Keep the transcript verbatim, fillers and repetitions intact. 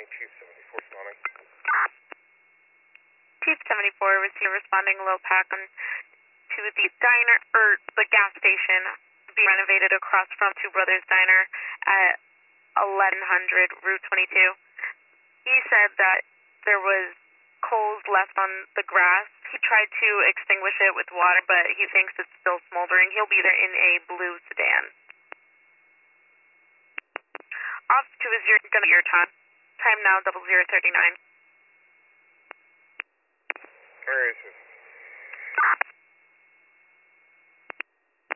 County, Chief seventy-four responding. Chief seventy-four, receive responding low pack on to the diner, or the gas station, being renovated across from Two Brothers Diner at eleven hundred Route twenty-two. He said that there was coals left on the grass. He tried to extinguish it with water, but he thinks it's still smoldering. He'll be there in a blue sedan. Off to is your, gonna be your time. Time now, double zero thirty-nine. Alright,